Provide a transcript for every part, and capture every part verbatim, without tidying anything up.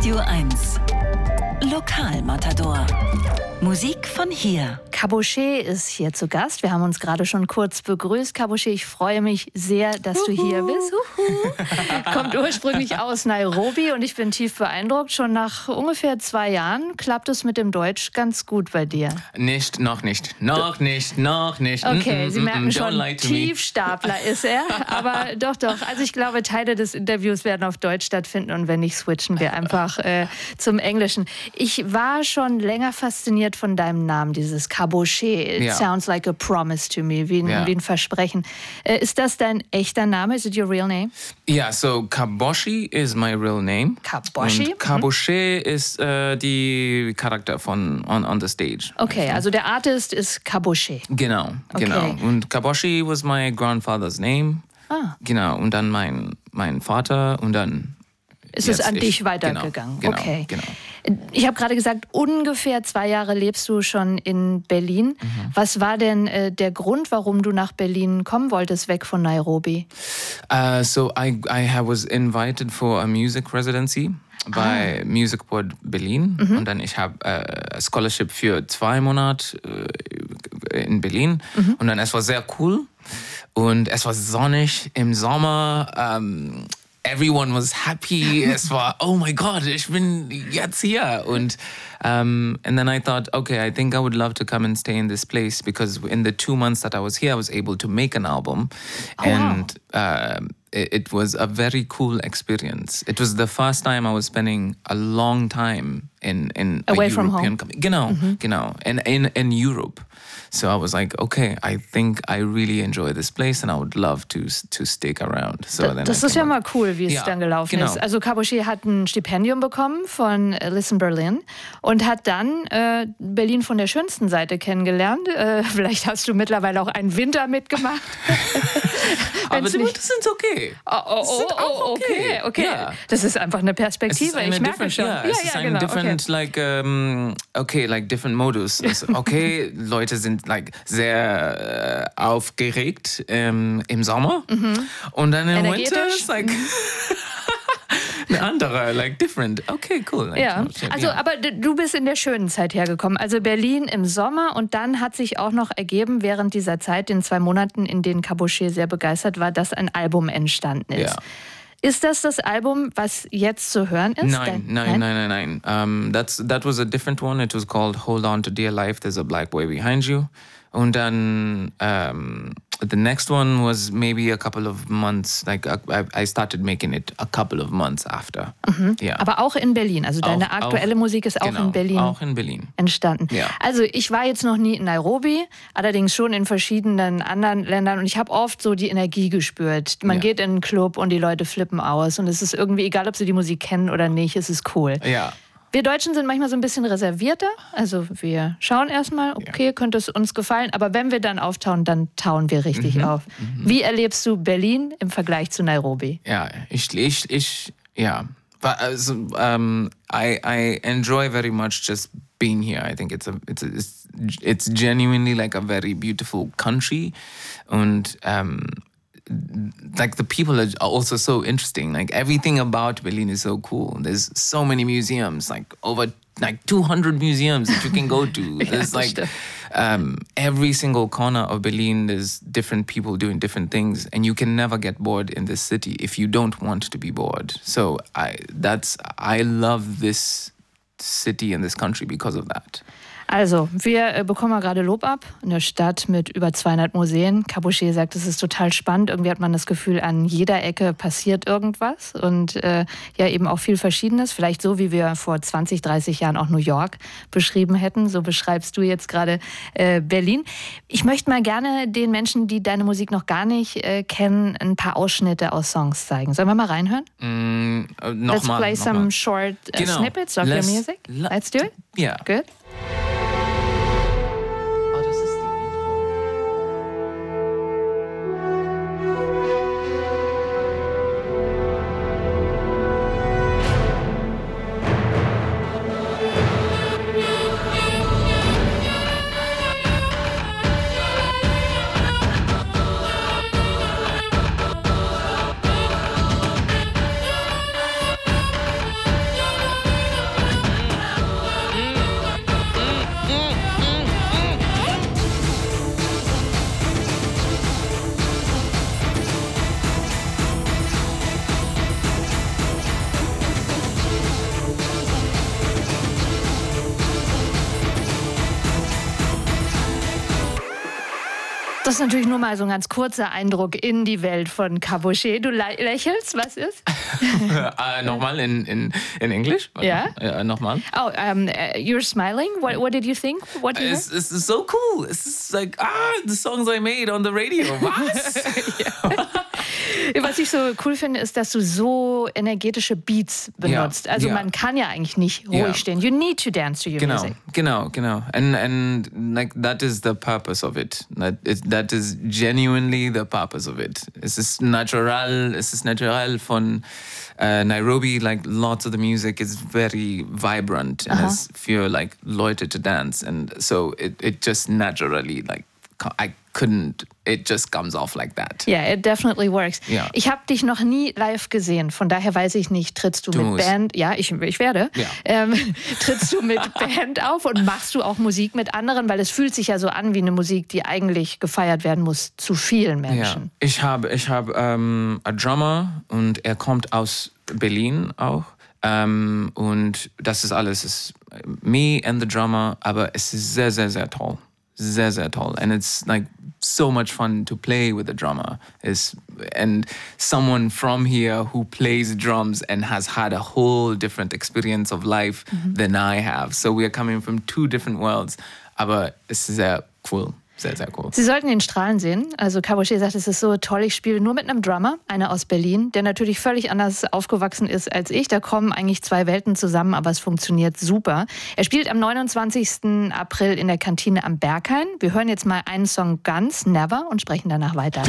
Radio eins. Lokalmatador. Musik von hier. Cabochet ist hier zu Gast. Wir haben uns gerade schon kurz begrüßt. Cabochet, ich freue mich sehr, dass Uhu. du hier bist. Uhu. Kommt ursprünglich aus Nairobi und ich bin tief beeindruckt. Schon nach ungefähr zwei Jahren klappt es mit dem Deutsch ganz gut bei dir. Nicht, noch nicht, noch nicht, noch nicht. Okay, mm, Sie mm, merken mm, schon, Tiefstapler ist er. Aber doch, doch. Also ich glaube, Teile des Interviews werden auf Deutsch stattfinden und wenn nicht, switchen wir einfach äh, zum Englischen. Ich war schon länger fasziniert von deinem Namen, dieses Cabochet. It yeah. sounds like a promise to me, wie ein, yeah. wie ein Versprechen. Äh, ist das dein echter Name? Is it your real name? Yeah, so Cabochie is my real name. Cabochie? Und Cabochet hm. ist äh, die Charakter von on, on the stage. Okay, also der Artist ist Cabochet. Genau, okay. genau. Und Cabochie was my grandfather's name. Ah. Genau, und dann mein, mein Vater und dann ist es an ich. dich weitergegangen? Genau, okay. Genau. Ich habe gerade gesagt, ungefähr zwei Jahre lebst du schon in Berlin. Mhm. Was war denn äh, der Grund, warum du nach Berlin kommen wolltest, weg von Nairobi? Uh, so I, I was invited for a music residency bei ah. Music Board Berlin. Mhm. Und dann ich habe äh, Scholarship für zwei Monate äh, in Berlin. Mhm. Und dann es war sehr cool. Und es war sonnig im Sommer. Ähm, Everyone was happy. Es war, oh my God, ich bin jetzt hier. Und um, and then I thought, okay, I think I would love to come and stay in this place because in the two months that I was here, I was able to make an album, oh, and wow. uh, it, it was a very cool experience. It was the first time I was spending a long time in in away a from European home. country. Genau, mhm. genau, in in in Europe. So I was like, okay, I think I really enjoy this place and I would love to to stick around. So da, then das ist ja mal cool, wie es ja, dann gelaufen genau. ist. Also Cabochet hat ein Stipendium bekommen von Listen Berlin und hat dann äh, Berlin von der schönsten Seite kennengelernt. Äh, vielleicht hast du mittlerweile auch einen Winter mitgemacht. Aber die Winter sind okay. Oh, oh, oh, oh okay, okay. Ja. Das ist einfach eine Perspektive, ich merke schon. Ja, ja, es ist ja, ein genau. different, okay. like, um, okay, like different Modus. Okay, Leute sind like sehr äh, aufgeregt ähm, im Sommer mhm. und dann im Winter ist like eine andere, like different. Okay, cool. Like, ja, also yeah. aber du bist in der schönen Zeit hergekommen. Also Berlin im Sommer und dann hat sich auch noch ergeben, während dieser Zeit, den zwei Monaten, in denen Cabochet sehr begeistert war, dass ein Album entstanden ist. Ja. Ist das das Album, was jetzt zu hören ist? Nein, nein, nein, nein, nein. Um, that's, that was a different one. It was called Hold On to Dear Life, There's a Black Boy Behind You. Und dann um, the next one was maybe a couple of months, like I, I started making it a couple of months after. Mhm. Yeah. Aber auch in Berlin, also deine auch, aktuelle auch, Musik ist auch genau, in Berlin, auch in Berlin entstanden. Ja. Also ich war jetzt noch nie in Nairobi, allerdings schon in verschiedenen anderen Ländern und ich habe oft so die Energie gespürt. Man ja. geht in einen Club und die Leute flippen aus und es ist irgendwie, egal ob sie die Musik kennen oder nicht, es ist cool. Ja. Wir Deutschen sind manchmal so ein bisschen reservierter. Also wir schauen erstmal, okay, ja. könnte es uns gefallen. Aber wenn wir dann auftauen, dann tauen wir richtig mhm. auf. Mhm. Wie erlebst du Berlin im Vergleich zu Nairobi? Ja, ich, ich, ich ja. Also, um, I, I enjoy very much just being here. I think it's a, it's a, it's, it's genuinely like a very beautiful country. Und um, like the people are also so interesting. Like everything about Berlin is so cool. There's so many museums, like over like two hundred museums that you can go to. There's like um, every single corner of Berlin, there's different people doing different things, and you can never get bored in this city if you don't want to be bored. So I that's I love this city and this country because of that. Also, wir äh, bekommen gerade Lob ab. Eine Stadt mit über zweihundert Museen. Cabochet sagt, es ist total spannend. Irgendwie hat man das Gefühl, an jeder Ecke passiert irgendwas. Und äh, ja, eben auch viel Verschiedenes. Vielleicht so, wie wir vor zwanzig, dreißig Jahren auch New York beschrieben hätten. So beschreibst du jetzt gerade äh, Berlin. Ich möchte mal gerne den Menschen, die deine Musik noch gar nicht äh, kennen, ein paar Ausschnitte aus Songs zeigen. Sollen wir mal reinhören? Mm, uh, noch Let's mal, play noch some mal. short uh, Genau. snippets of Let's, your music. Let's do it. Yeah. Good. Das ist natürlich nur mal so ein ganz kurzer Eindruck in die Welt von Cabochey. Du lächelst, was ist? uh, nochmal in, in, in English? Ja. Uh, nochmal. Oh, um, you're smiling. What, what did you think? What did you it's, it's so cool. It's like, ah, the songs I made on the radio. Was? Was ich so cool finde, ist, dass du so energetische Beats benutzt. Ja, also ja. man kann ja eigentlich nicht ruhig Ja. stehen. You need to dance to your Genau, music. genau, genau. And and like that is the purpose of it. That is, that is genuinely the purpose of it. Es ist natural. Es ist natural von uh, Nairobi. Like lots of the music is very vibrant and it's für like Leute to dance. And so it it just naturally like I couldn't. It just comes off like that. Yeah, it definitely works. Ja. Ich habe dich noch nie live gesehen, von daher weiß ich nicht, trittst du, Du mit musst. Band, ja, ich, ich werde, Ja. ähm, trittst du mit Band auf und machst du auch Musik mit anderen, weil es fühlt sich ja so an wie eine Musik, die eigentlich gefeiert werden muss zu vielen Menschen. Ja. Ich habe ich habe ähm, einen Drummer und er kommt aus Berlin auch. Ähm, und das ist alles, es ist me and the drummer, aber es ist sehr, sehr, sehr toll. Sehr, sehr toll. And it's like so much fun to play with the drummer. It's, and someone from here who plays drums and has had a whole different experience of life than I have. So we are coming from two different worlds. Aber es ist sehr cool. Sehr, sehr cool. Sie sollten den Strahlen sehen. Also Cabochey sagt, es ist so toll, ich spiele nur mit einem Drummer, einer aus Berlin, der natürlich völlig anders aufgewachsen ist als ich. Da kommen eigentlich zwei Welten zusammen, aber es funktioniert super. Er spielt am neunundzwanzigsten April in der Kantine am Berghain. Wir hören jetzt mal einen Song ganz, Never, und sprechen danach weiter.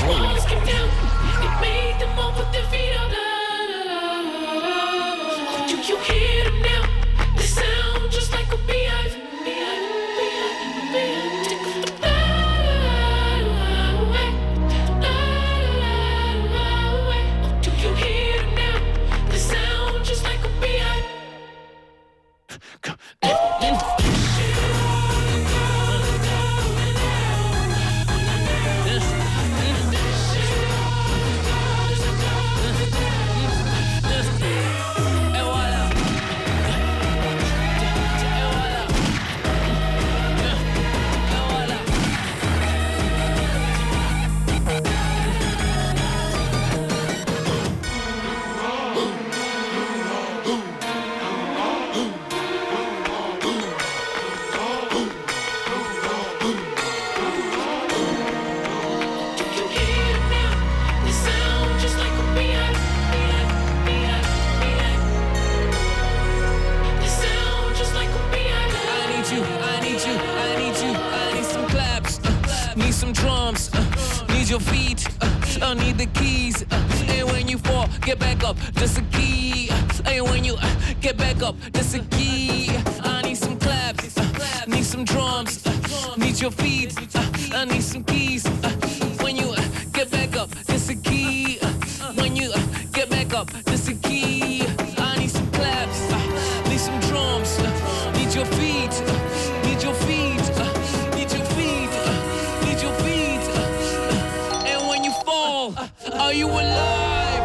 Some drums, uh, need your feet, uh, I need the keys, uh, and when you fall, get back up, that's a key, uh, and when you uh, get back up, that's a key, I need some claps, uh, need some drums, uh, need your feet, uh, I need some keys, uh, when you uh, get back up, that's a key, uh, when you uh, get back up, that's a key, I need some claps, uh, need some drums, uh, need your feet, uh, need your feet, uh, need your feet, uh, need your feet, uh, and when you fall, are you alive?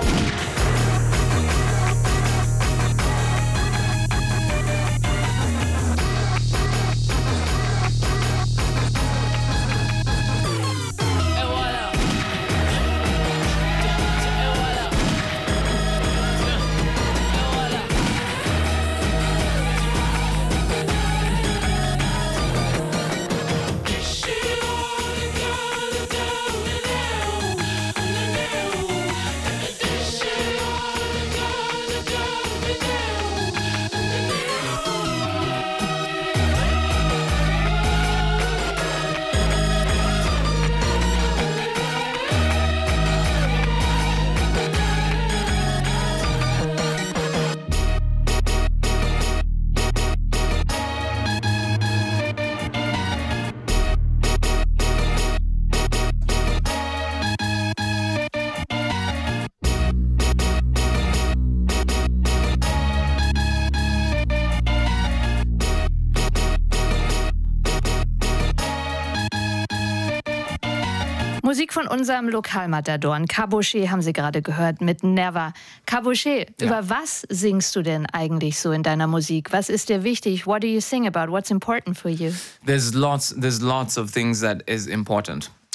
Et voilà. Et voilà. Et voilà. Musik von unserem Lokalmatador. Cabochey haben Sie gerade gehört mit Never. Cabochey, Ja. über was singst du denn eigentlich so in deiner Musik? Was ist dir wichtig? What do you sing about? What's important for you? There's lots there's lots of things that is important.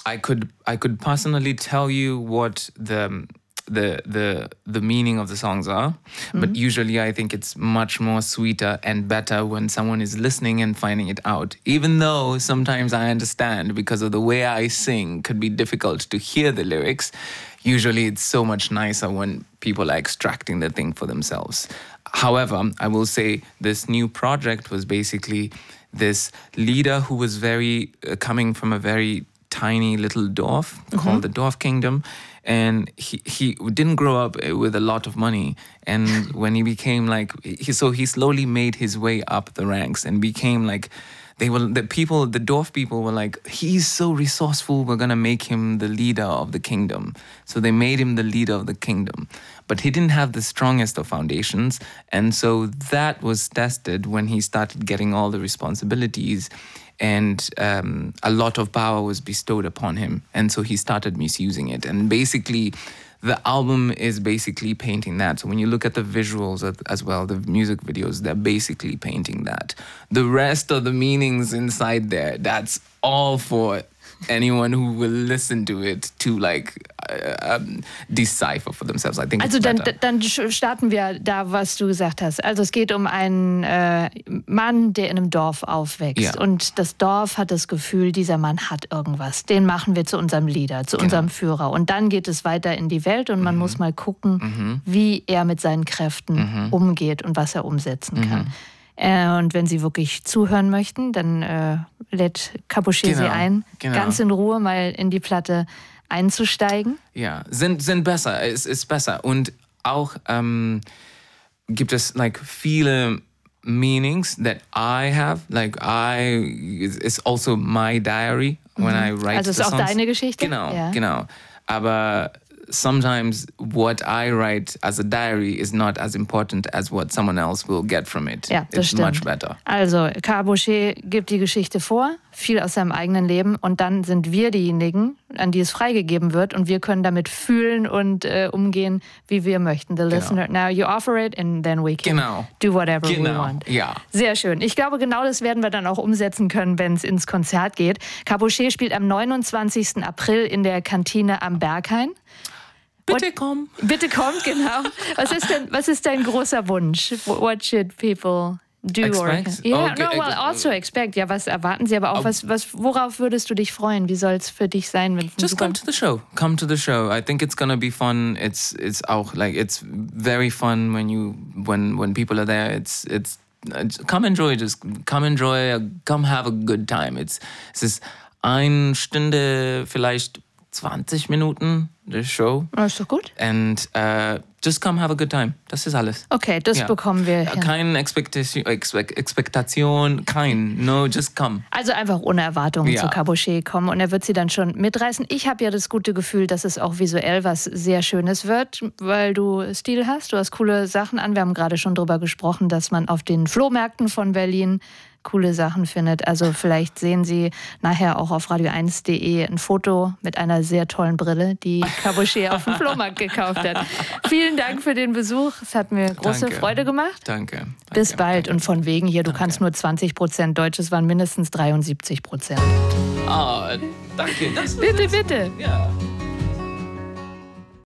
I could I could personally tell you what the the the the meaning of the songs are, mm-hmm. but usually I think it's much more sweeter and better when someone is listening and finding it out. Even though sometimes I understand because of the way I sing could be difficult to hear the lyrics, usually it's so much nicer when people are extracting the thing for themselves. However, I will say this new project was basically this leader who was very uh, coming from a very tiny little Dorf mm-hmm. called the Dorf Kingdom. And he, he didn't grow up with a lot of money. And when he became like, he, so he slowly made his way up the ranks and became like, they were, the people, the Dorf people were like, he's so resourceful, we're gonna make him the leader of the kingdom. So they made him the leader of the kingdom. But he didn't have the strongest of foundations. And so that was tested when he started getting all the responsibilities. And um, a lot of power was bestowed upon him. And so he started misusing it. And basically, the album is basically painting that. So when you look at the visuals as well, the music videos, they're basically painting that. The rest of the meanings inside there, that's all for anyone who will listen to it to like uh, um, decipher for themselves. I think also it's dann, better. dann starten wir da, was du gesagt hast. Also es geht um einen äh, Mann, der in einem Dorf aufwächst. Ja. Und das Dorf hat das Gefühl, dieser Mann hat irgendwas. Den machen wir zu unserem Leader, zu genau. unserem Führer. Und dann geht es weiter in die Welt und man mhm. muss mal gucken, mhm. wie er mit seinen Kräften mhm. umgeht und was er umsetzen kann. Mhm. Äh, und wenn Sie wirklich zuhören möchten, dann äh, lädt Caboché genau, Sie ein, genau. ganz in Ruhe mal in die Platte einzusteigen. Ja, sind, sind besser, es ist besser. Und auch ähm, gibt es like viele Meanings that I have, like I, it's also my diary when mhm. I write Also es ist auch songs. deine Geschichte? Genau, ja. genau. Aber sometimes what I write as a diary is not as important as what someone else will get from it. Ja, das It's stimmt. much better. Also Caboché gibt die Geschichte vor, viel aus seinem eigenen Leben und dann sind wir diejenigen, an die es freigegeben wird und wir können damit fühlen und äh, umgehen, wie wir möchten. The genau. listener, now you offer it and then we can genau. do whatever genau. we want. Ja. Sehr schön. Ich glaube, genau das werden wir dann auch umsetzen können, wenn es ins Konzert geht. Caboché spielt am neunundzwanzigsten April in der Kantine am Berghain. Bitte komm. Bitte kommt, genau. Was ist denn, was ist dein großer Wunsch? What should people do? Expect? Or, yeah, okay. no, well, also expect. Ja, was erwarten sie, aber auch, was, was, worauf würdest du dich freuen? Wie soll es für dich sein? Wenn's Just come to the show. Come to the show. I think it's gonna be fun. It's it's auch like it's very fun when you when when people are there. It's it's come enjoy. Just come enjoy. Come have a good time. It's es ist eine Stunde vielleicht zwanzig Minuten the show. Oh, ist doch gut. And uh, just come have a good time. Das ist alles. Okay, das ja. bekommen wir hin. Keine Expectation, Expektation, kein. No, just come. Also einfach ohne Erwartungen ja. zu Caboché kommen und er wird sie dann schon mitreißen. Ich habe ja das gute Gefühl, dass es auch visuell was sehr Schönes wird, weil du Stil hast. Du hast coole Sachen an. Wir haben gerade schon darüber gesprochen, dass man auf den Flohmärkten von Berlin coole Sachen findet. Also vielleicht sehen Sie nachher auch auf radio eins punkt de ein Foto mit einer sehr tollen Brille, die Caboché auf dem Flohmarkt gekauft hat. Vielen Dank für den Besuch. Es hat mir große Danke. Freude gemacht. Danke. Danke. Bis bald. Danke. Und von wegen hier, du Danke. kannst nur zwanzig Prozent Deutsch. Es waren mindestens dreiundsiebzig Prozent. Oh, danke. Das Bitte, bitte. Ja.